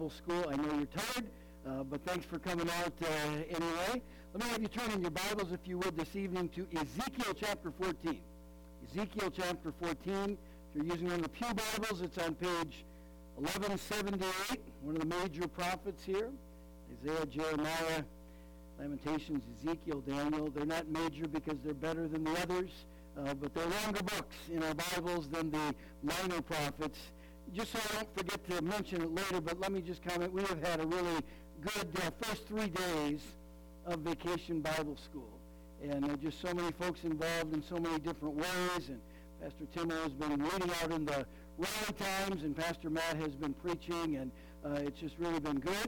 School. I know you're tired, but thanks for coming out anyway. Let me have you turn in your Bibles, if you would, this evening to Ezekiel chapter 14. Ezekiel chapter 14. If you're using one of the Pew Bibles, it's on page 1178, one of the major prophets here. Isaiah, Jeremiah, Lamentations, Ezekiel, Daniel. They're not major because they're better than the others, but they're longer books in our Bibles than the minor prophets. Just so I don't forget to mention it later, but let me just comment. We have had a really good first 3 days of Vacation Bible School. And just so many folks involved in so many different ways. And Pastor Timo has been reading out in the Rally Times, and Pastor Matt has been preaching, and it's just really been good.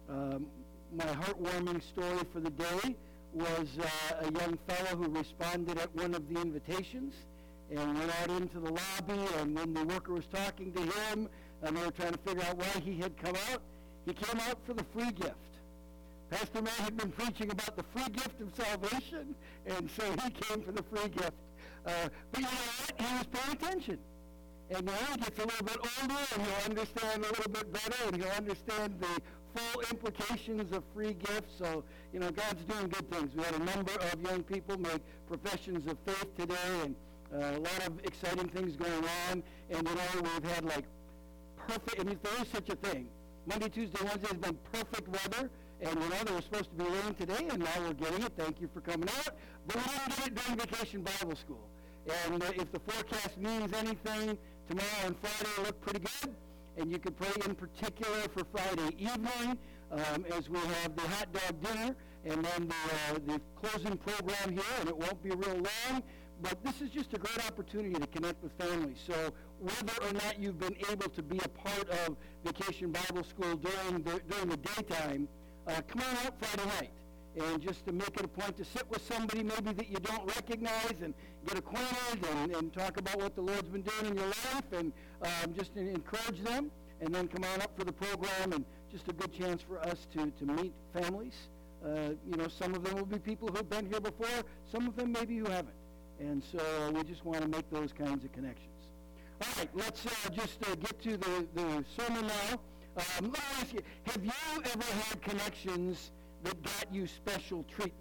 My heartwarming story for the day was a young fellow who responded at one of the invitations and went out into the lobby, and when the worker was talking to him, and they were trying to figure out why he had come out, he came out for the free gift. Pastor Matt had been preaching about the free gift of salvation, and so he came for the free gift. But you know what? He was paying attention. And now he gets a little bit older, and he'll understand a little bit better, and he'll understand the full implications of free gifts. So, you know, God's doing good things. We had a number of young people make professions of faith today, and a lot of exciting things going on. And, you know, we've had, like, perfect, and if there is such a thing, Monday, Tuesday, Wednesday has been perfect weather. And, you know, there was supposed to be rain today, and now we're getting it. Thank you for coming out. But we didn't get it during Vacation Bible School. And if the forecast means anything, tomorrow and Friday look pretty good. And you could pray in particular for Friday evening as we have the hot dog dinner and then the closing program here, and it won't be real long. But this is just a great opportunity to connect with families. So whether or not you've been able to be a part of Vacation Bible School during the daytime, come on out Friday night. And just to make it a point to sit with somebody maybe that you don't recognize and get acquainted and talk about what the Lord's been doing in your life and just encourage them. And then come on up for the program, and just a good chance for us to meet families. You know, some of them will be people who have been here before. Some of them maybe who haven't. And so we just want to make those kinds of connections. All right, let's just get to the sermon now. Let me ask you, have you ever had connections that got you special treatment?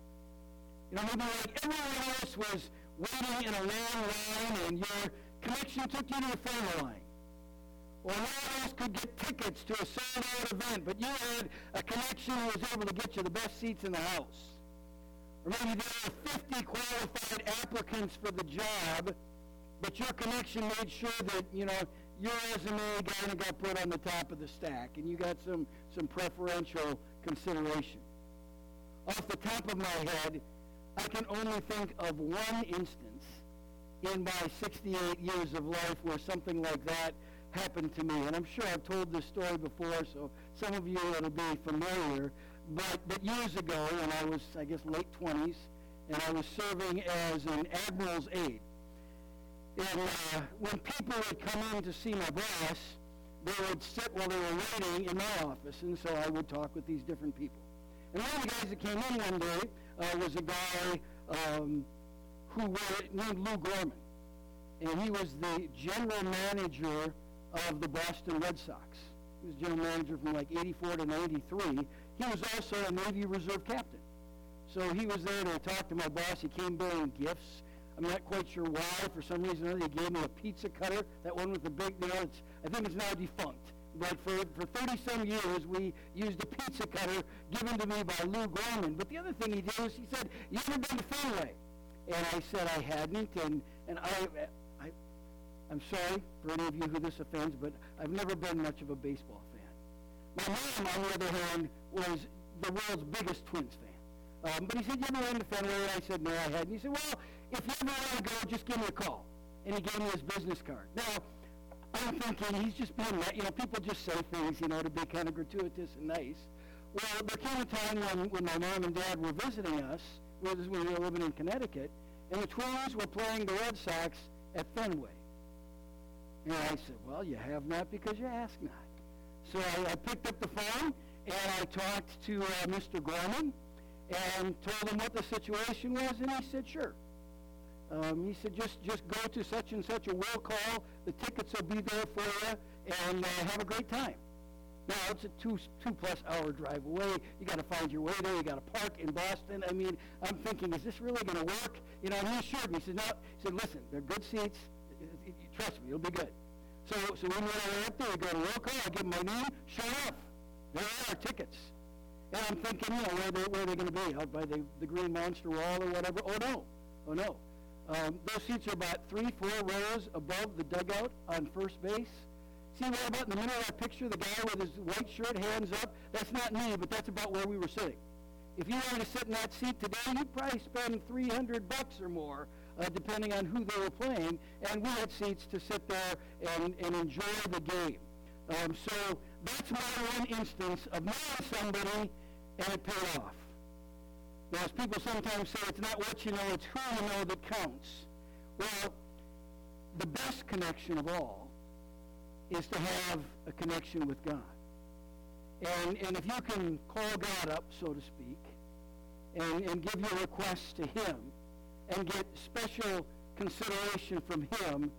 You know, maybe like everyone else was waiting in a long line and your connection took you to the front line. Or no one else could get tickets to a sold-out event, but you had a connection that was able to get you the best seats in the house. Or maybe there were 50 qualified applicants for the job, but your connection made sure that, you know, your resume kind of got put on the top of the stack, and you got some preferential consideration. Off the top of my head, I can only think of one instance in my 68 years of life where something like that happened to me. And I'm sure I've told this story before, so some of you it'll be familiar. But years ago, when I was, I guess, late 20s, and I was serving as an admiral's aide. And when people would come in to see my boss, they would sit while they were waiting in my office, and so I would talk with these different people. And one of the guys that came in one day was a guy who was named Lou Gorman. And he was the general manager of the Boston Red Sox. He was general manager from like 84 to 93. He was also a Navy Reserve captain. So he was there to talk to my boss. He came bearing gifts. I'm not quite sure why. For some reason or other, he gave me a pizza cutter. That one with the big, you know, I think it's now defunct. But for 30-some years, we used a pizza cutter given to me by Lou Gorman. But the other thing he did was he said, "You ever been to Fenway?" And I said I hadn't. And I'm sorry for any of you who this offends, but I've never been much of a baseball fan. My mom, on the other hand, was the world's biggest Twins fan. But he said, "You ever been to Fenway?" And I said, "No, I hadn't." He said, "Well, if you ever want to go, just give me a call." And he gave me his business card. Now, I'm thinking he's just being, you know, people just say things, you know, to be kind of gratuitous and nice. Well, there came a time when my mom and dad were visiting us, when we were living in Connecticut, and the Twins were playing the Red Sox at Fenway. And I said, "Well, you have not because you ask not." So I picked up the phone, and I talked to Mr. Gorman and told him what the situation was, and he said, "Sure." He said, just go to such and such a will call. The tickets will be there for you, and have a great time. Now, it's a two-plus hour drive away. You got to find your way there. You got to park in Boston. I mean, I'm thinking, is this really going to work? You know, and he assured me. He said, no. He said, listen, they're good seats. Trust me, it'll be good. So when we're up there, we go to roll call. I give them my name. Sure enough, there are tickets. And I'm thinking, you know, where are they going to be? Out by the Green Monster Wall or whatever? Oh, no. Those seats are about 3-4 rows above the dugout on first base. See right about in the middle of that picture, the guy with his white shirt, hands up? That's not me, but that's about where we were sitting. If you wanted to sit in that seat today, you'd probably spend $300 or more, depending on who they were playing. And we had seats to sit there and enjoy the game. So that's my one instance of knowing somebody and it paid off. Now, as people sometimes say, it's not what you know, it's who you know that counts. Well, the best connection of all is to have a connection with God. And if you can call God up, so to speak, and give your requests to him and get special consideration from him,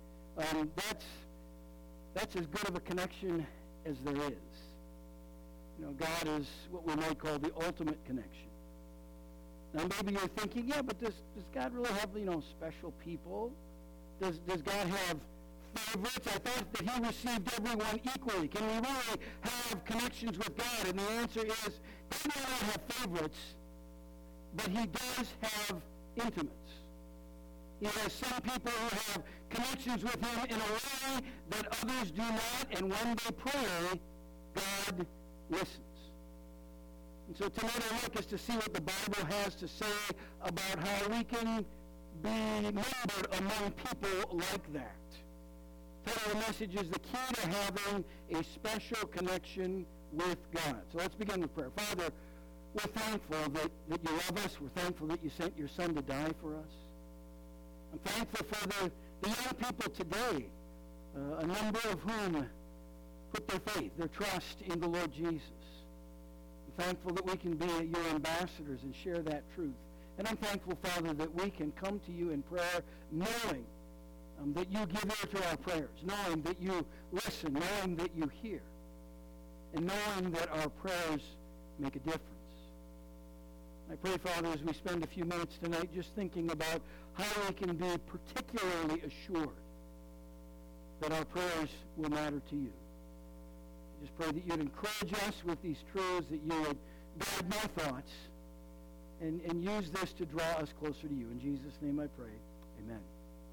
that's as good of a connection as there is. You know, God is what we might call the ultimate connection. Now, maybe you're thinking, yeah, but does God really have, you know, special people? Does God have favorites? I thought that he received everyone equally. Can we really have connections with God? And the answer is, God may not have favorites, but he does have intimates. He has some people who have connections with him in a way that others do not, and when they pray, God listens. And so tonight our look is to see what the Bible has to say about how we can be numbered among people like that. The title of the message is the key to having a special connection with God. So let's begin with prayer. Father, we're thankful that you love us. We're thankful that you sent your Son to die for us. I'm thankful for the young people today, a number of whom put their faith, their trust in the Lord Jesus. I'm thankful that we can be your ambassadors and share that truth. And I'm thankful, Father, that we can come to you in prayer knowing that you give ear to our prayers, knowing that you listen, knowing that you hear, and knowing that our prayers make a difference. I pray, Father, as we spend a few minutes tonight just thinking about how we can be particularly assured that our prayers will matter to you. I just pray that you'd encourage us with these truths, that you would guide my thoughts, and use this to draw us closer to you. In Jesus' name I pray. Amen.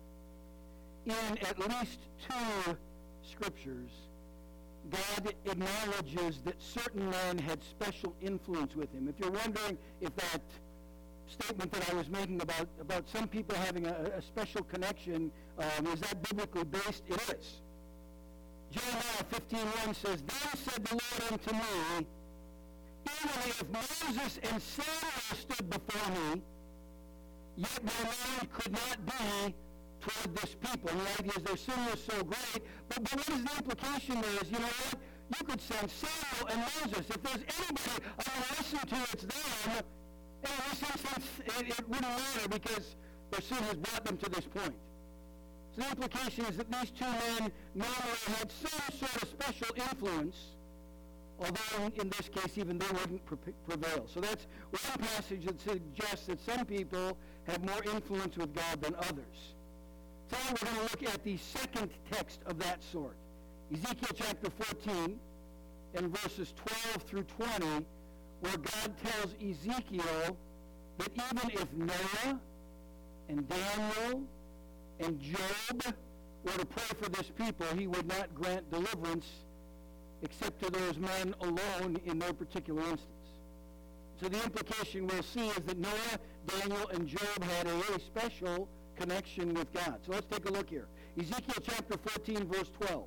In at least two scriptures, God acknowledges that certain men had special influence with him. If you're wondering if that statement that I was making about some people having a special connection, is that biblically based? It is. Jeremiah 15:1 says, Then said the Lord unto me, even if Moses and Samuel stood before me, yet my mind could not be toward this people. And the idea is their sin was so great. But what is the implication there is, you know what? You could send Samuel and Moses. If there's anybody I want to listen to, it's them. And in this instance, it wouldn't matter because their sin has brought them to this point. So the implication is that these two men normally had some sort of special influence, although in this case even they wouldn't prevail. So that's one passage that suggests that some people have more influence with God than others. Today we're going to look at the second text of that sort. Ezekiel chapter 14 and verses 12 through 20, where God tells Ezekiel that even if Noah and Daniel and Job were to pray for this people, he would not grant deliverance except to those men alone in their particular instance. So the implication we'll see is that Noah, Daniel, and Job had a really special connection with God. So let's take a look here. Ezekiel chapter 14, verse 12.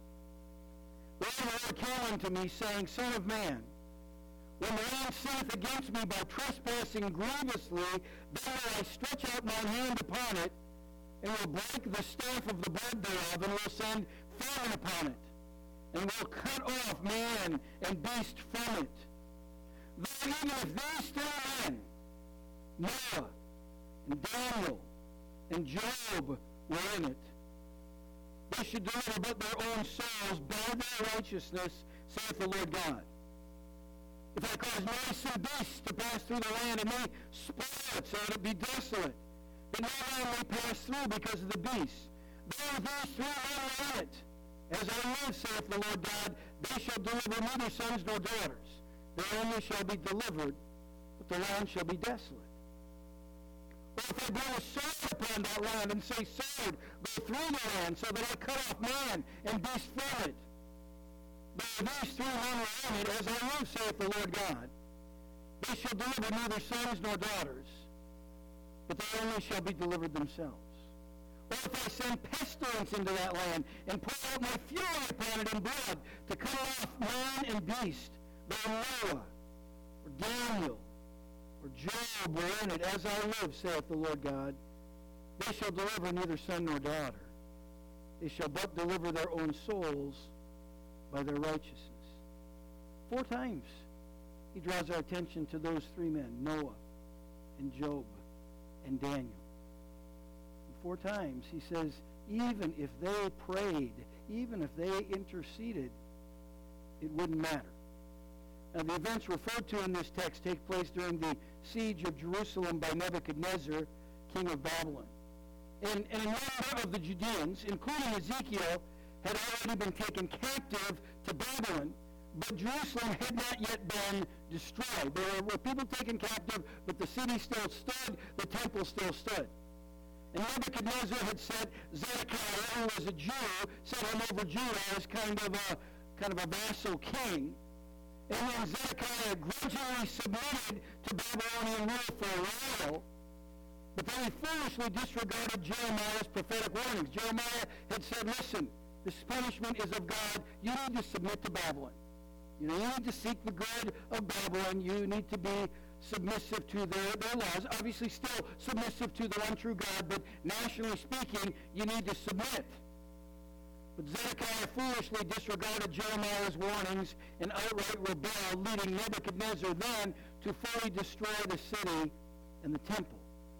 The Lord came unto me, saying, Son of man, when the land sinneth against me by trespassing grievously, then will I stretch out mine hand upon it, and will break the staff of the bread thereof, and will send famine upon it, and will cut off man and beast from it. Though even if these three men, Noah and Daniel and Job, were in it, they should deliver but their own souls by their righteousness, saith the Lord God. If I cause noisome beasts to pass through the land, and may spoil it, so that it be desolate, that no man may pass through because of the beasts, though these 3 men are in it, as I live, saith the Lord God, they shall deliver neither sons nor daughters. They only shall be delivered, but the land shall be desolate. Or if I bring a sword upon that land, and say, sword, go through the land, so that I cut off man and beast from it. Though these 3 men are in it, as I live, saith the Lord God, they shall deliver neither sons nor daughters, but they only shall be delivered themselves. Or if I send pestilence into that land, and pour out my fury upon it in blood, to cut off man and beast, though Noah, or Daniel, or Job were in it, as I live, saith the Lord God, they shall deliver neither son nor daughter. They shall but deliver their own souls by their righteousness. 4 times he draws our attention to those 3 men, Noah and Job and Daniel. And 4 times he says, even if they prayed, even if they interceded, it wouldn't matter. Now, the events referred to in this text take place during the siege of Jerusalem by Nebuchadnezzar, king of Babylon. And a number of the Judeans, including Ezekiel, had already been taken captive to Babylon, but Jerusalem had not yet been destroyed. There were people taken captive, but the city still stood, the temple still stood. And Nebuchadnezzar had set Zedekiah, who was a Jew, set him over Judah as kind of a vassal king. And then Zedekiah grudgingly submitted to Babylonian rule for a while, but then he foolishly disregarded Jeremiah's prophetic warnings. Jeremiah had said, listen, this punishment is of God. You need to submit to Babylon. You need to seek the good of Babylon. You need to be submissive to their laws. Obviously still submissive to the one true God, but nationally speaking, you need to submit. But Zedekiah foolishly disregarded Jeremiah's warnings and outright rebelled, leading Nebuchadnezzar then to fully destroy the city and the temple.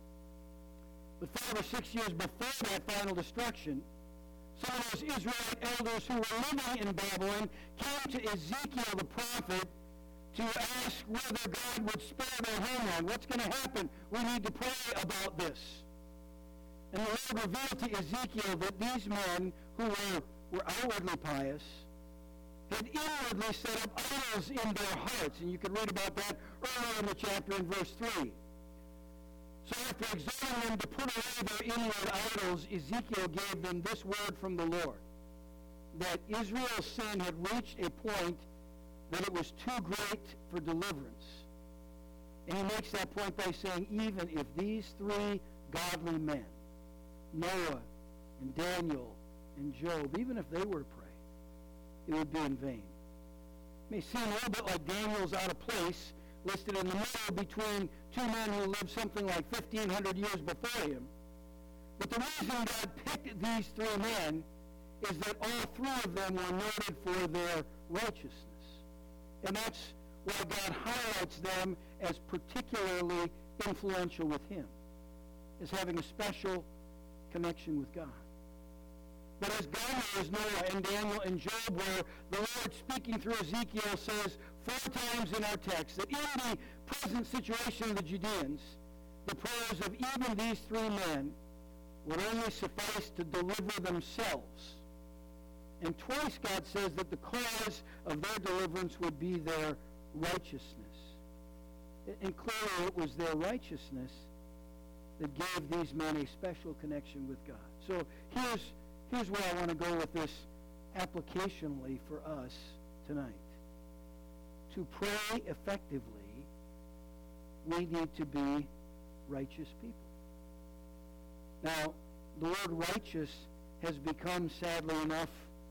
But 5 or 6 years before that final destruction, some of those Israelite elders who were living in Babylon came to Ezekiel the prophet to ask whether God would spare their homeland. What's going to happen? We need to pray about this. And the Lord revealed to Ezekiel that these men who were outwardly pious had inwardly set up idols in their hearts. And you can read about that earlier in the chapter in verse 3. So after exhorting them to put away their inward idols, Ezekiel gave them this word from the Lord, that Israel's sin had reached a point that it was too great for deliverance. And he makes that point by saying, even if these 3 godly men, Noah and Daniel and Job, even if they were to pray, it would be in vain. It may seem a little bit like Daniel's out of place, listed in the middle between 2 men who lived something like 1,500 years before him. But the reason God picked these 3 men is that all 3 of them were noted for their righteousness. And that's why God highlights them as particularly influential with him, as having a special connection with God. But as godly as Noah and Daniel and Job were, the Lord, speaking through Ezekiel, says 4 times in our text that in the present situation of the Judeans, the prayers of even these 3 men would only suffice to deliver themselves. And twice God says that the cause of their deliverance would be their righteousness. And clearly it was their righteousness that gave these men a special connection with God. So here's where I want to go with this applicationally for us tonight. To pray effectively, we need to be righteous people. Now, the word righteous has become, sadly enough,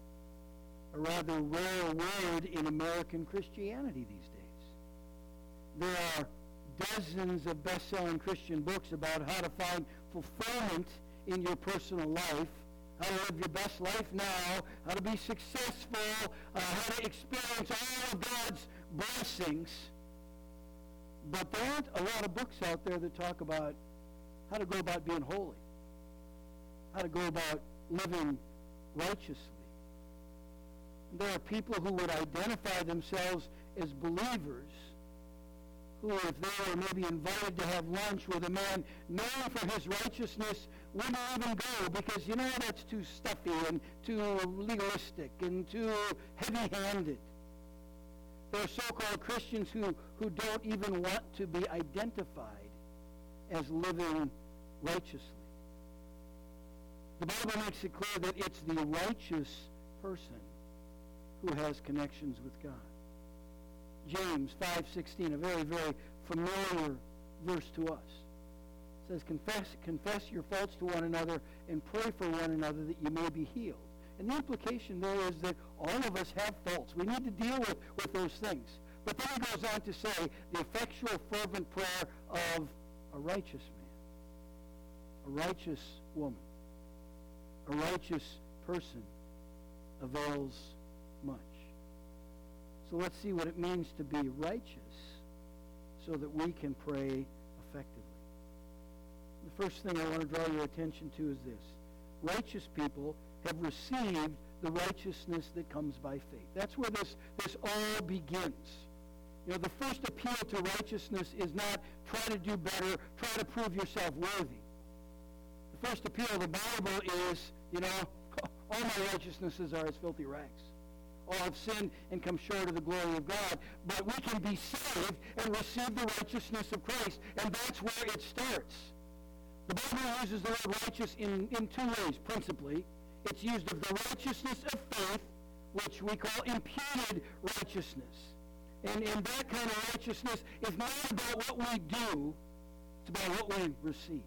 a rather rare word in American Christianity these days. There are dozens of best-selling Christian books about how to find fulfillment in your personal life, how to live your best life now, how to be successful, how to experience all of God's blessings. But there aren't a lot of books out there that talk about how to go about being holy, how to go about living righteously. There are people who would identify themselves as believers who, if they were maybe invited to have lunch with a man known for his righteousness, wouldn't even go because, that's too stuffy and too legalistic and too heavy-handed. There are so-called Christians who don't even want to be identified as living righteously. The Bible makes it clear that it's the righteous person who has connections with God. James 5:16, a very, very familiar verse to us. It says, confess your faults to one another and pray for one another that you may be healed. And the implication there is that all of us have faults. We need to deal with those things. But then he goes on to say, the effectual, fervent prayer of a righteous man, a righteous woman, a righteous person avails much. So let's see what it means to be righteous so that we can pray effectively. The first thing I want to draw your attention to is this. Righteous people have received the righteousness that comes by faith. That's where this all begins. The first appeal to righteousness is not try to do better, try to prove yourself worthy. The first appeal of the Bible is, all my righteousnesses are as filthy rags. All have sinned and come short of the glory of God. But we can be saved and receive the righteousness of Christ, and that's where it starts. The Bible uses the word righteous in two ways, principally. It's used of the righteousness of faith, which we call imputed righteousness. And that kind of righteousness is not about what we do, it's about what we receive.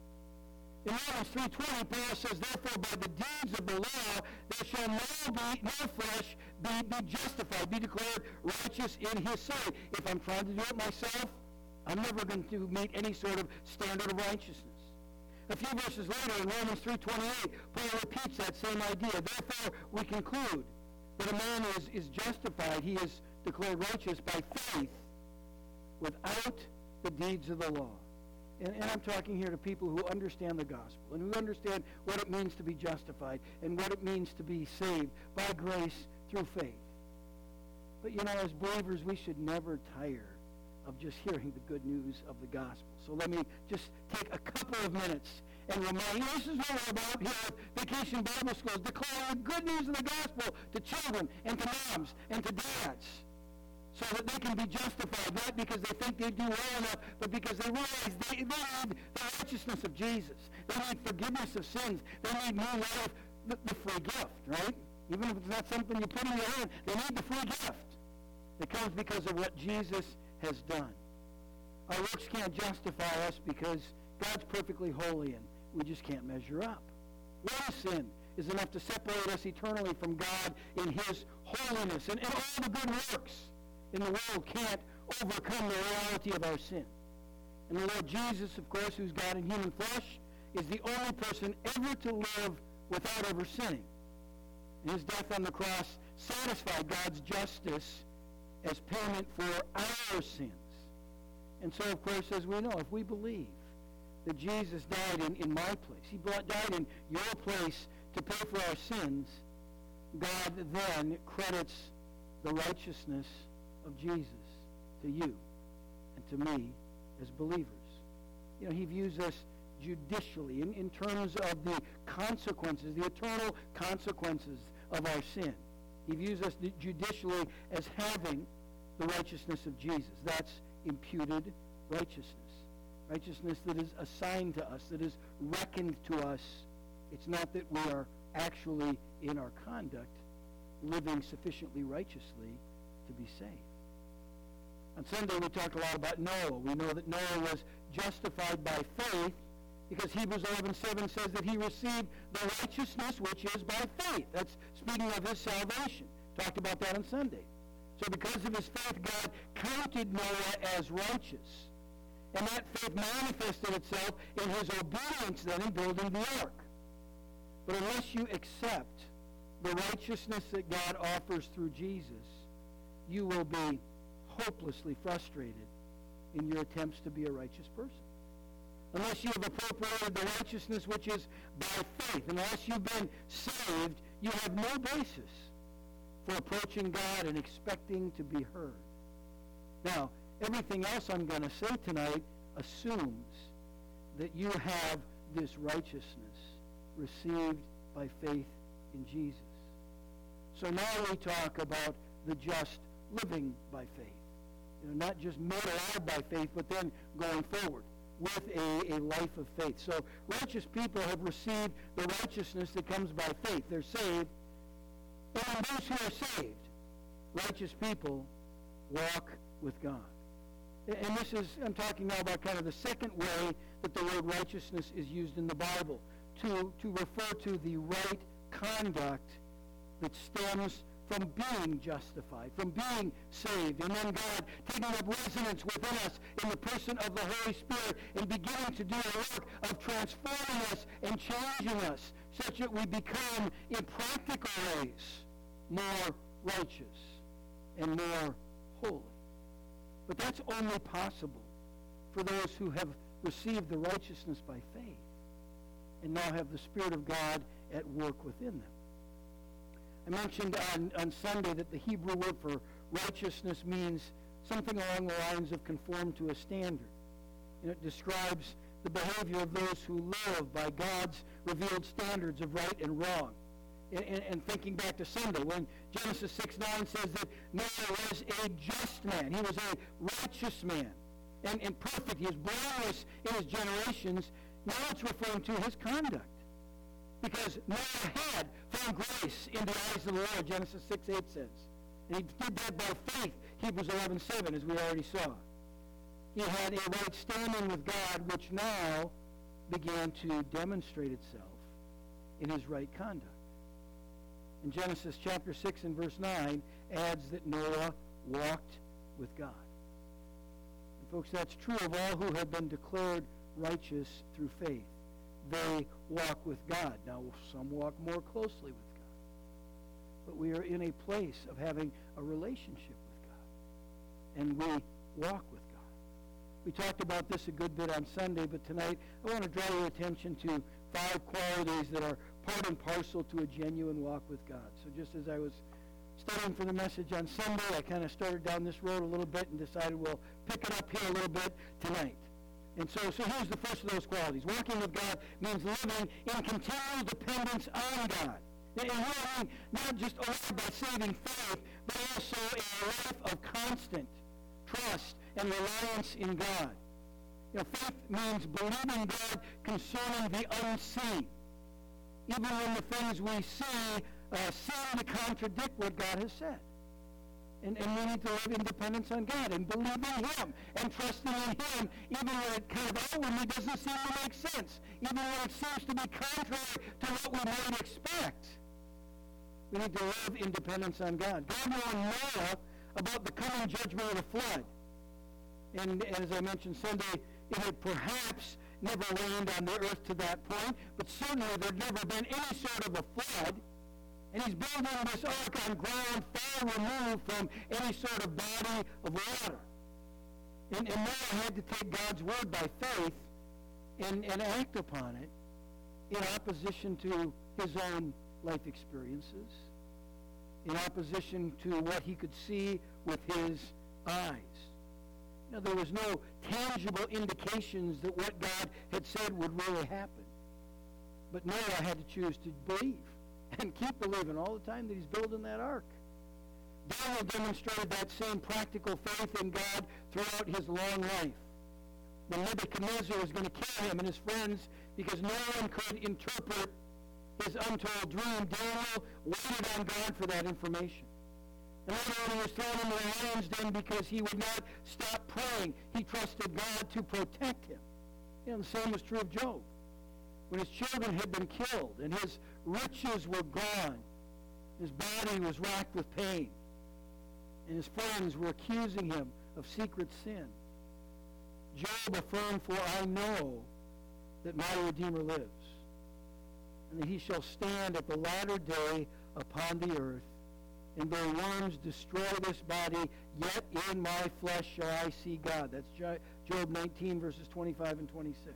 In Romans 3:20, Paul says, therefore, by the deeds of the law, there shall no flesh be justified, be declared righteous in his sight. If I'm trying to do it myself, I'm never going to meet any sort of standard of righteousness. A few verses later, in Romans 3:28, Paul repeats that same idea. Therefore, we conclude that a man is justified, he is declared righteous by faith without the deeds of the law. And I'm talking here to people who understand the gospel and who understand what it means to be justified and what it means to be saved by grace through faith. But as believers, we should never tire of just hearing the good news of the gospel. So let me just take a couple of minutes and remind you, this is what we're about here at Vacation Bible Schools, declaring the good news of the gospel to children and to moms and to dads, so that they can be justified, not because they think they do well enough, but because they realize they need the righteousness of Jesus. They need forgiveness of sins. They need new life, the free gift, right? Even if it's not something you put in your hand, they need the free gift that comes because of what Jesus has done. Our works can't justify us because God's perfectly holy and we just can't measure up. One sin is enough to separate us eternally from God in his holiness, and all the good works in the world can't overcome the reality of our sin. And the Lord Jesus, of course, who's God in human flesh, is the only person ever to live without ever sinning. And his death on the cross satisfied God's justice as payment for our sins. And so, of course, as we know, if we believe that Jesus died in my place, he died in your place to pay for our sins, God then credits the righteousness of Jesus to you and to me as believers. He views us judicially in terms of the consequences, the eternal consequences of our sin. He views us judicially as having the righteousness of Jesus. That's imputed righteousness. Righteousness that is assigned to us, that is reckoned to us. It's not that we are actually, in our conduct, living sufficiently righteously to be saved. On Sunday, we talked a lot about Noah. We know that Noah was justified by faith because Hebrews 11:7 says that he received the righteousness which is by faith. That's speaking of his salvation. Talked about that on Sunday. So because of his faith, God counted Noah as righteous. And that faith manifested itself in his obedience then in building the ark. But unless you accept the righteousness that God offers through Jesus, you will be hopelessly frustrated in your attempts to be a righteous person. Unless you have appropriated the righteousness which is by faith, unless you've been saved, you have no basis for approaching God and expecting to be heard. Now, everything else I'm going to say tonight assumes that you have this righteousness received by faith in Jesus. So now we talk about the just living by faith. Not just made alive by faith, but then going forward with a life of faith. So righteous people have received the righteousness that comes by faith. They're saved. And those who are saved, righteous people, walk with God. And this is, I'm talking now about kind of the second way that the word righteousness is used in the Bible, to refer to the right conduct that stems from being justified, from being saved, and then God taking up residence within us in the person of the Holy Spirit and beginning to do a work of transforming us and changing us such that we become, in practical ways, more righteous and more holy. But that's only possible for those who have received the righteousness by faith and now have the Spirit of God at work within them. I mentioned on Sunday that the Hebrew word for righteousness means something along the lines of conform to a standard. It describes the behavior of those who live by God's revealed standards of right and wrong. And thinking back to Sunday, when Genesis 6:9 says that Noah was a just man. He was a righteous man and perfect. He was blameless in his generations. Now it's referring to his conduct. Because Noah had found grace in the eyes of the Lord, Genesis 6:8 says. And he did that by faith, Hebrews 11:7, as we already saw. He had a right standing with God, which now began to demonstrate itself in his right conduct. And Genesis chapter 6 and verse 9 adds that Noah walked with God. And folks, that's true of all who have been declared righteous through faith. They walk with God. Now, some walk more closely with God. But we are in a place of having a relationship with God. And we walk with God. We talked about this a good bit on Sunday, but tonight I want to draw your attention to 5 qualities that are part and parcel to a genuine walk with God. So just as I was studying for the message on Sunday, I kind of started down this road a little bit and decided we'll pick it up here a little bit tonight. And so here's the first of those qualities. Walking with God means living in continual dependence on God. And living not just only by saving faith, but also a life of constant trust and reliance in God. Faith means believing God concerning the unseen. Even when the things we see seem to contradict what God has said. And we need to live in dependence on God and believing Him and trusting in Him, even when it kind of outwardly doesn't seem to make sense, even when it seems to be contrary to what we might expect. We need to live in dependence on God. God warned Noah about the coming judgment of the flood. And as I mentioned Sunday, it had perhaps never rained on the earth to that point, but certainly there had never been any sort of a flood. And he's building this ark on ground far removed from any sort of body of water. And Noah had to take God's word by faith and act upon it in opposition to his own life experiences, in opposition to what he could see with his eyes. There was no tangible indications that what God had said would really happen. But Noah had to choose to believe and keep believing all the time that he's building that ark. Daniel demonstrated that same practical faith in God throughout his long life. When Nebuchadnezzar was going to kill him and his friends because no one could interpret his untold dream, Daniel waited on God for that information. And later when he was thrown into the lion's den because he would not stop praying, he trusted God to protect him. The same was true of Job. When his children had been killed and his riches were gone, his body was racked with pain, and his friends were accusing him of secret sin, Job affirmed, "For I know that my Redeemer lives, and that he shall stand at the latter day upon the earth, and though worms destroy this body, yet in my flesh shall I see God." That's Job 19, verses 25 and 26.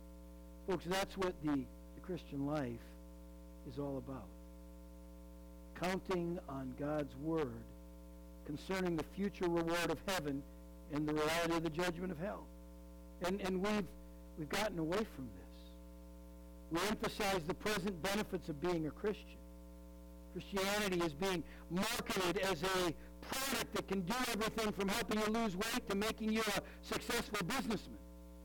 Folks, that's what the Christian life is all about. counting on God's word concerning the future reward of heaven and the reality of the judgment of hell. And we've gotten away from this. We emphasize the present benefits of being a Christian. Christianity is being marketed as a product that can do everything from helping you lose weight to making you a successful businessman.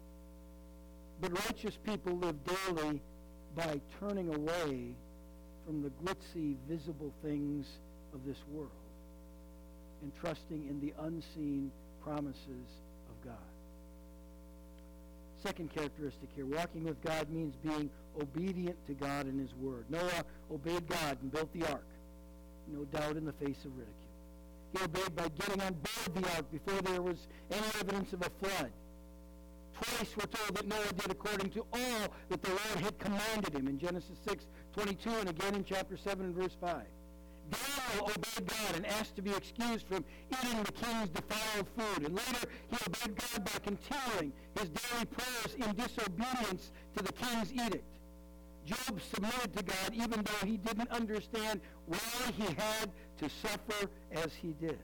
But righteous people live daily by turning away from the glitzy, visible things of this world and trusting in the unseen promises of God. Second characteristic here, walking with God means being obedient to God and his word. Noah obeyed God and built the ark, no doubt in the face of ridicule. He obeyed by getting on board the ark before there was any evidence of a flood. Twice we're told that Noah did according to all that the Lord had commanded him in Genesis 6:22 and again in chapter 7 and verse 5. Daniel obeyed God and asked to be excused from eating the king's defiled food. And later he obeyed God by continuing his daily prayers in disobedience to the king's edict. Job submitted to God even though he didn't understand why he had to suffer as he did.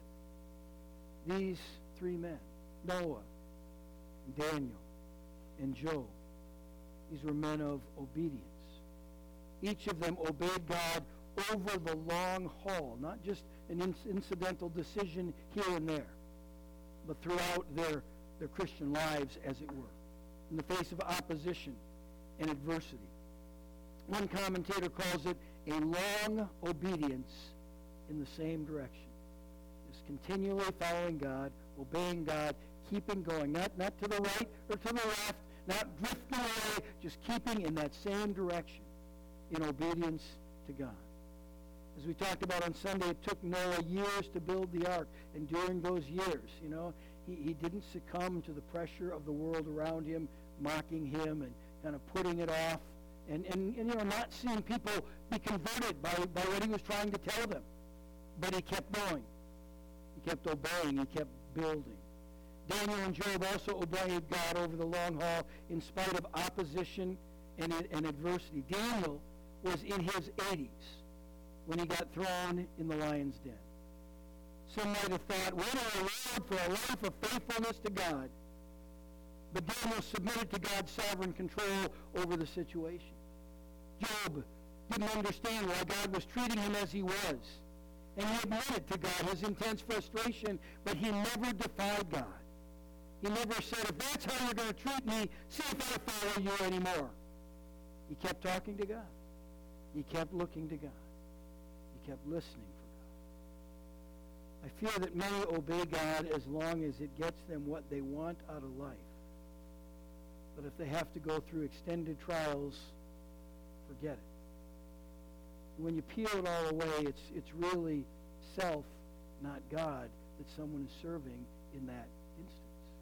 These three men, Noah, Daniel, and Job, these were men of obedience. Each of them obeyed God over the long haul, not just an incidental decision here and there, but throughout their Christian lives, as it were, in the face of opposition and adversity. One commentator calls it a long obedience in the same direction. Just continually following God, obeying God, keeping going, not to the right or to the left, not drifting away, just keeping in that same direction in obedience to God. As we talked about on Sunday, it took Noah years to build the ark, and during those years, he didn't succumb to the pressure of the world around him, mocking him and kind of putting it off, and not seeing people be converted by what he was trying to tell them. But he kept going. He kept obeying. He kept building. Daniel and Job also obeyed God over the long haul in spite of opposition and adversity. Daniel was in his 80s when he got thrown in the lion's den. Some might have thought, what a reward for a life of faithfulness to God. But Daniel submitted to God's sovereign control over the situation. Job didn't understand why God was treating him as he was. And he admitted to God his intense frustration, but he never defied God. He never said, if that's how you're going to treat me, see if I follow you anymore. He kept talking to God. He kept looking to God. He kept listening for God. I fear that many obey God as long as it gets them what they want out of life. But if they have to go through extended trials, forget it. When you peel it all away, it's really self, not God, that someone is serving in that instance.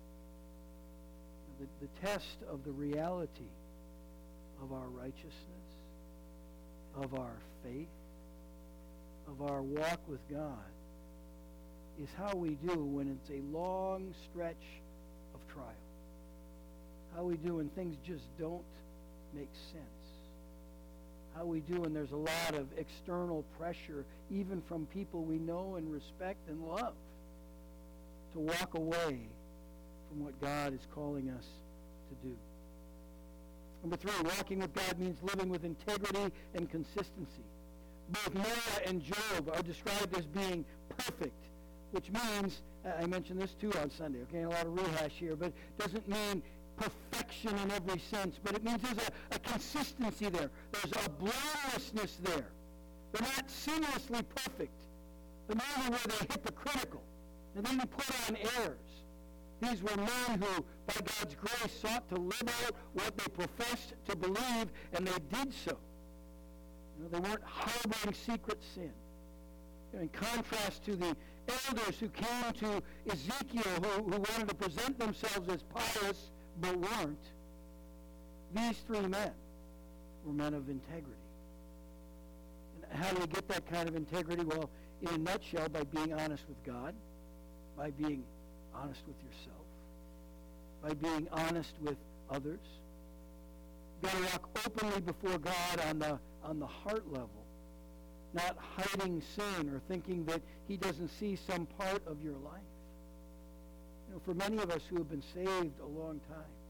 The test of the reality of our righteousness, of our faith, of our walk with God, is how we do when it's a long stretch of trial. How we do when things just don't make sense. How we do when there's a lot of external pressure, even from people we know and respect and love, to walk away from what God is calling us to do. Number 3, walking with God means living with integrity and consistency. Both Noah and Job are described as being perfect, which means, I mentioned this too on Sunday, okay, a lot of rehash here, but it doesn't mean perfection in every sense, but it means there's a consistency there. There's a blamelessness there. They're not sinlessly perfect, but neither were they hypocritical. And then you put on airs. These were men who, by God's grace, sought to live out what they professed to believe, and they did so. They weren't harboring secret sin. In contrast to the elders who came to Ezekiel, who wanted to present themselves as pious, but weren't, these 3 men were men of integrity. And how do we get that kind of integrity? Well, in a nutshell, by being honest with God, by being honest with yourself, by being honest with others. You've got to walk openly before God on the heart level, not hiding sin or thinking that he doesn't see some part of your life. You know, for many of us who have been saved a long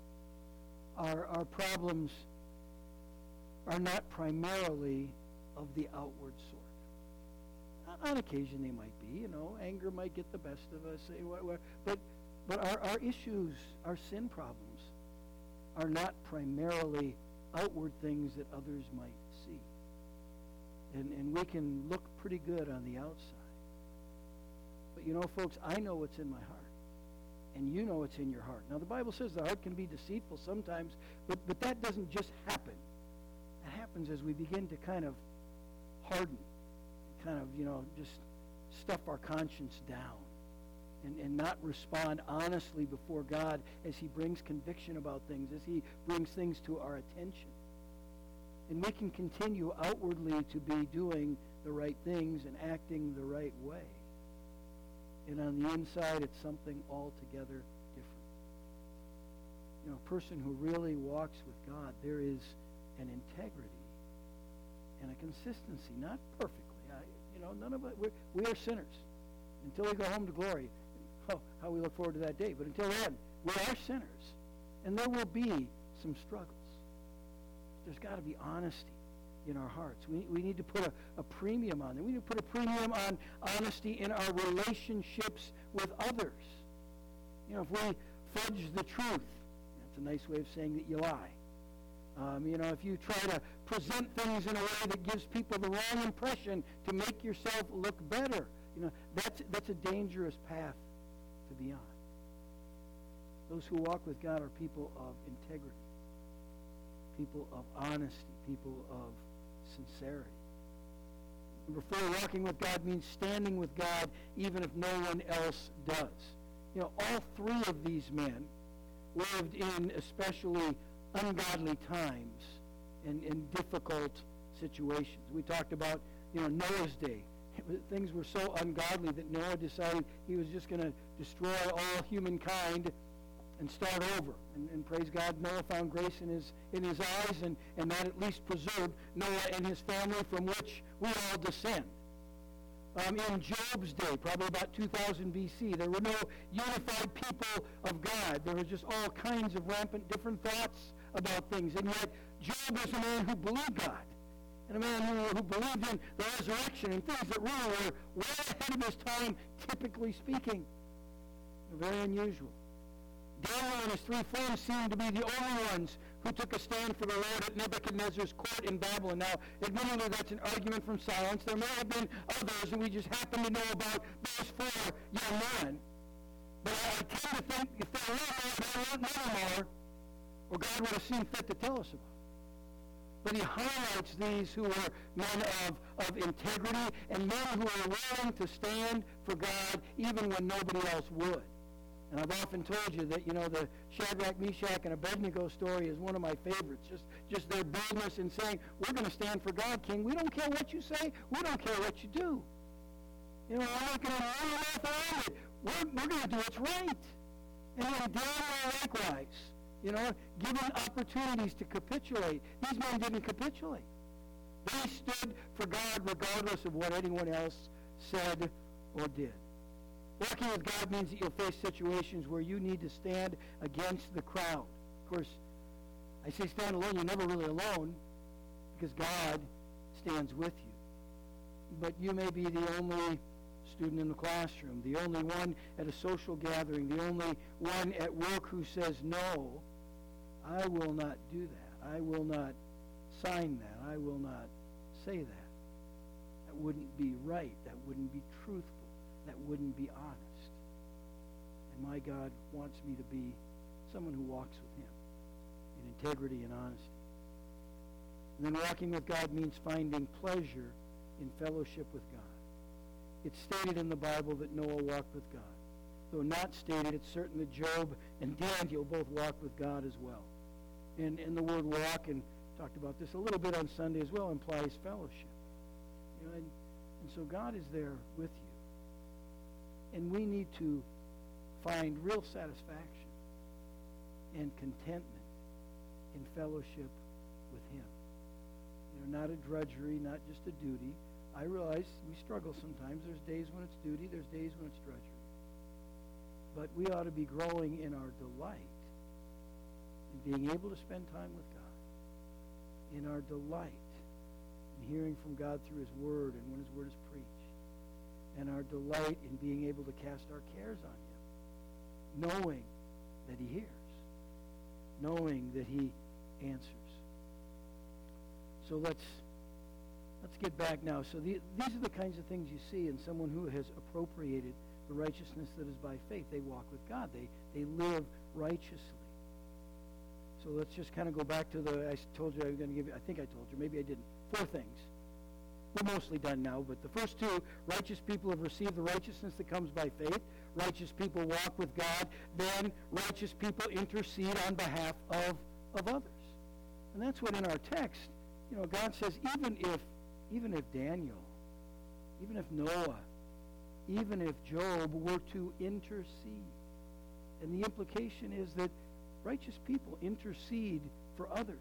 time, our problems are not primarily of the outward sort. On occasion they might be, you know, anger might get the best of us, but our issues, our sin problems, are not primarily outward things that others might see. And we can look pretty good on the outside. But you know, folks, I know what's in my heart. And you know what's in your heart. Now, the Bible says the heart can be deceitful sometimes, but that doesn't just happen. It happens as we begin to kind of harden, kind of, you know, just stuff our conscience down and not respond honestly before God as he brings conviction about things, as he brings things to our attention. And we can continue outwardly to be doing the right things and acting the right way. And on the inside, it's something altogether different. You know, a person who really walks with God, there is an integrity and a consistency, not perfectly. None of us, we are sinners. Until we go home to glory, how we look forward to that day. But until then, we are sinners. And there will be some struggles. There's got to be honesty in our hearts. We need to put a premium on it. We need to put a premium on honesty in our relationships with others. You know, if we fudge the truth, that's a nice way of saying that you lie. If you try to present things in a way that gives people the wrong impression to make yourself look better, that's a dangerous path to be on. Those who walk with God are people of integrity, people of honesty, people of sincerity. Number 4, walking with God means standing with God even if no one else does. You know, all 3 of these men lived in especially ungodly times and difficult situations. We talked about, Noah's day. Things were so ungodly that Noah decided he was just going to destroy all humankind and start over. And praise God, Noah found grace in his eyes, and that at least preserved Noah and his family, from which we all descend. In Job's day, probably about 2000 B.C., there were no unified people of God. There were just all kinds of rampant different thoughts about things. And yet, Job was a man who believed God, and a man who believed in the resurrection and things that really were way ahead of his time, typically speaking. Very unusual. Daniel and his 3 friends seemed to be the only ones who took a stand for the Lord at Nebuchadnezzar's court in Babylon. Now, admittedly, that's an argument from silence. There may have been others, and we just happen to know about those 4 young men. But I tend to think if there were more, there weren't more, or God would have seen fit to tell us about. But he highlights these who were men of integrity and men who are willing to stand for God even when nobody else would. And I've often told you that, the Shadrach, Meshach, and Abednego story is one of my favorites. Just their boldness in saying, we're going to stand for God, King. We don't care what you say. We don't care what you do. We're not going to run your mouth around it. We're going to do what's right. And then Daniel likewise, given opportunities to capitulate. These men didn't capitulate. They stood for God regardless of what anyone else said or did. Walking with God means that you'll face situations where you need to stand against the crowd. Of course, I say stand alone. You're never really alone because God stands with you. But you may be the only student in the classroom, the only one at a social gathering, the only one at work who says, no, I will not do that. I will not sign that. I will not say that. That wouldn't be right. That wouldn't be truthful. That wouldn't be honest. And my God wants me to be someone who walks with him in integrity and honesty. And then walking with God means finding pleasure in fellowship with God. It's stated in the Bible that Noah walked with God. Though not stated, it's certain that Job and Daniel both walked with God as well. And the word walk, and talked about this a little bit on Sunday as well, implies fellowship. And so God is there with you. And we need to find real satisfaction and contentment in fellowship with him. Not a drudgery, not just a duty. I realize we struggle sometimes. There's days when it's duty. There's days when it's drudgery. But we ought to be growing in our delight in being able to spend time with God, in our delight in hearing from God through his word and when his word is preached, and our delight in being able to cast our cares on him, knowing that he hears, knowing that he answers. So let's get back now. So these are the kinds of things you see in someone who has appropriated the righteousness that is by faith. They walk with God. They live righteously. So let's just kind of go back to I told you I was going to give you, I think I told you, maybe I didn't. 4 things. We're mostly done now, but the first 2, righteous people have received the righteousness that comes by faith. Righteous people walk with God. Then righteous people intercede on behalf of others. And that's what in our text, God says, even if Daniel, even if Noah, even if Job were to intercede. And the implication is that righteous people intercede for others.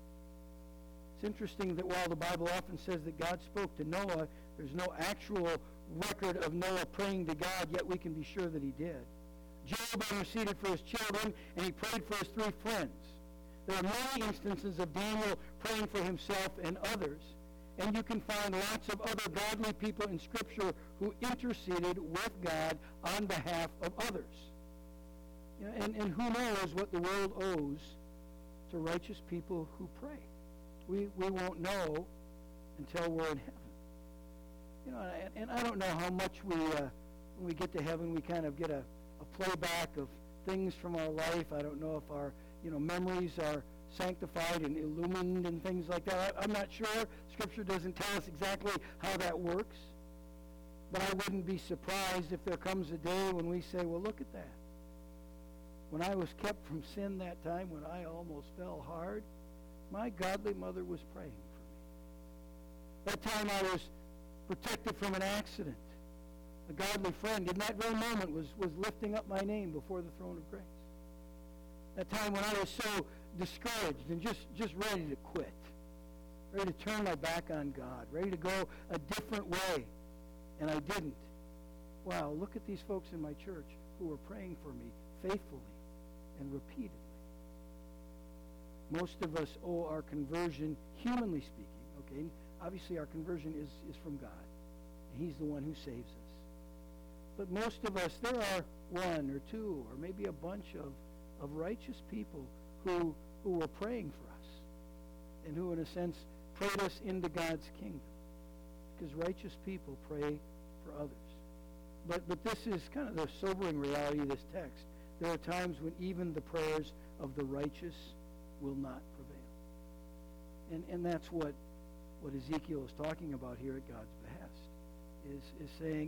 It's interesting that while the Bible often says that God spoke to Noah, there's no actual record of Noah praying to God, yet we can be sure that he did. Job interceded for his children, and he prayed for his 3 friends. There are many instances of Daniel praying for himself and others, and you can find lots of other godly people in Scripture who interceded with God on behalf of others. And who knows what the world owes to righteous people who pray. We won't know until we're in heaven. And I don't know how much when we get to heaven, we kind of get a playback of things from our life. I don't know if our memories are sanctified and illumined and things like that. I'm not sure. Scripture doesn't tell us exactly how that works. But I wouldn't be surprised if there comes a day when we say, well, look at that. When I was kept from sin that time, when I almost fell hard, my godly mother was praying for me. That time I was protected from an accident. A godly friend in that very moment was lifting up my name before the throne of grace. That time when I was so discouraged and just ready to quit, ready to turn my back on God, ready to go a different way, and I didn't. Wow, look at these folks in my church who were praying for me faithfully and repeatedly. Most of us owe our conversion, humanly speaking, okay? Obviously our conversion is from God, and he's the one who saves us. But most of us, there are 1 or 2 or maybe a bunch of righteous people who were praying for us and who, in a sense, prayed us into God's kingdom. Because righteous people pray for others. But this is kind of the sobering reality of this text. There are times when even the prayers of the righteous will not prevail. And that's what Ezekiel is talking about here at God's behest, is saying,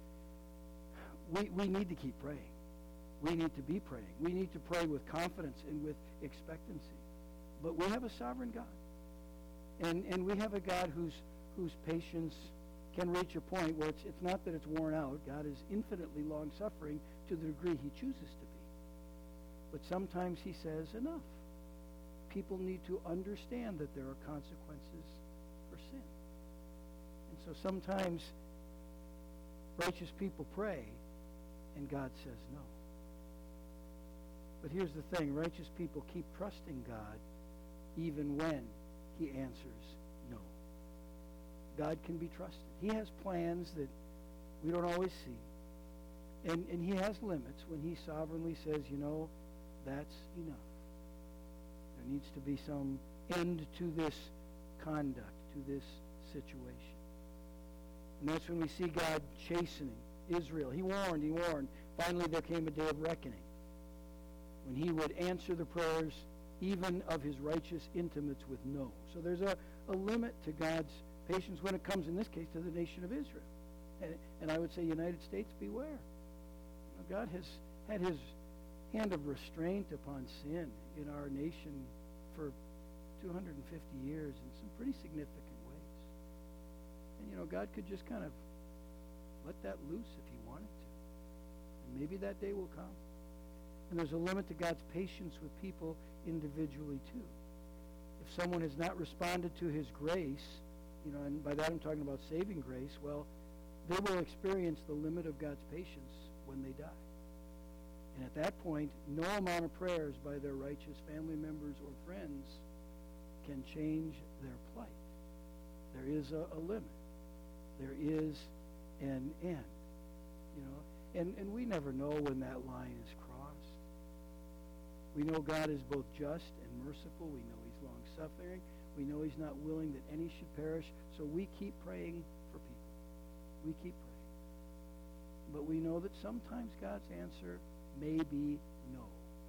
we need to keep praying. We need to be praying. We need to pray with confidence and with expectancy. But we have a sovereign God. And we have a God whose patience can reach a point where it's not that it's worn out. God is infinitely long-suffering to the degree he chooses to be. But sometimes he says, enough. People need to understand that there are consequences for sin. And so sometimes righteous people pray, and God says no. But here's the thing. Righteous people keep trusting God even when he answers no. God can be trusted. He has plans that we don't always see. And he has limits when he sovereignly says, that's enough. There needs to be some end to this conduct, to this situation. And that's when we see God chastening Israel. He warned. Finally, there came a day of reckoning when he would answer the prayers even of his righteous intimates with no. So there's a limit to God's patience when it comes, in this case, to the nation of Israel. And I would say, United States, beware. God has had his hand of restraint upon sin in our nation for 250 years in some pretty significant ways. And, God could just kind of let that loose if he wanted to. And maybe that day will come. And there's a limit to God's patience with people individually, too. If someone has not responded to his grace, and by that I'm talking about saving grace, well, they will experience the limit of God's patience when they die. And at that point, no amount of prayers by their righteous family members or friends can change their plight. There is a limit. There is an end. And we never know when that line is crossed. We know God is both just and merciful. We know he's long-suffering. We know he's not willing that any should perish. So we keep praying for people. We keep praying. But we know that sometimes God's answer may be no.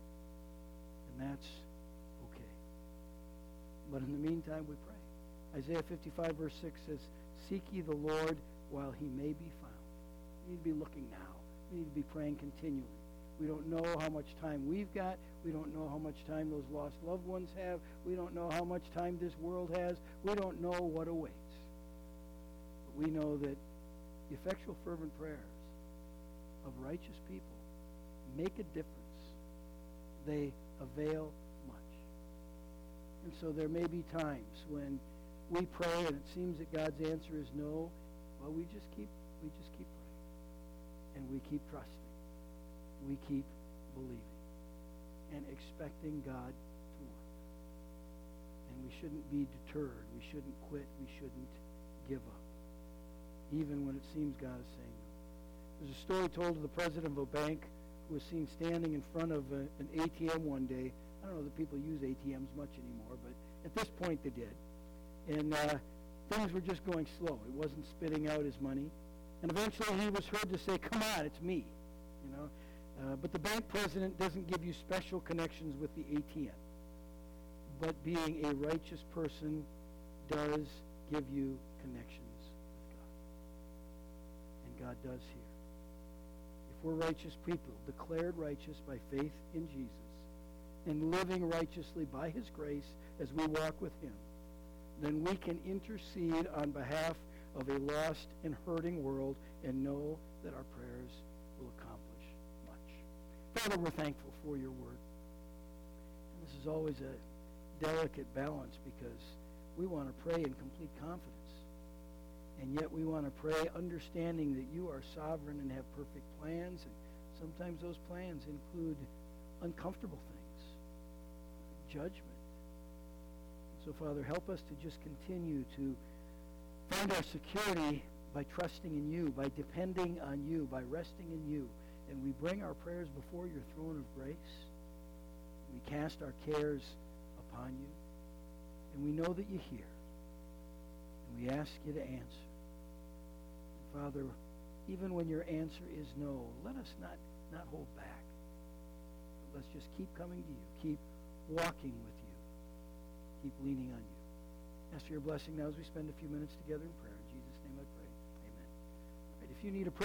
And that's okay. But in the meantime, we pray. Isaiah 55 verse 6 says, "Seek ye the Lord while he may be found." We need to be looking now. We need to be praying continually. We don't know how much time we've got. We don't know how much time those lost loved ones have. We don't know how much time this world has. We don't know what awaits. But we know that the effectual fervent prayers of righteous people make a difference. They avail much. And so there may be times when we pray and it seems that God's answer is no. Well, we just keep praying. And we keep trusting. We keep believing. And expecting God to work. And we shouldn't be deterred. We shouldn't quit. We shouldn't give up. Even when it seems God is saying no. There's a story told of the president of a bank who was seen standing in front of an ATM one day. I don't know that people use ATMs much anymore, but at this point they did. And things were just going slow. It wasn't spitting out his money. And eventually he was heard to say, "Come on, it's me." But the bank president doesn't give you special connections with the ATM. But being a righteous person does give you connections with God. And God does here. If we're righteous people, declared righteous by faith in Jesus, and living righteously by his grace as we walk with him, then we can intercede on behalf of a lost and hurting world and know that our prayers will accomplish much. Father, we're thankful for your word. And this is always a delicate balance because we want to pray in complete confidence. And yet we want to pray understanding that you are sovereign and have perfect plans. And sometimes those plans include uncomfortable things, judgment. So, Father, help us to just continue to find our security by trusting in you, by depending on you, by resting in you. And we bring our prayers before your throne of grace. We cast our cares upon you. And we know that you hear. And we ask you to answer. And Father, even when your answer is no, let us not hold back. But let's just keep coming to you. Keep walking with you. Keep leaning on you. Ask for your blessing now as we spend a few minutes together in prayer. In Jesus' name I pray. Amen. All right, if you need a prayer,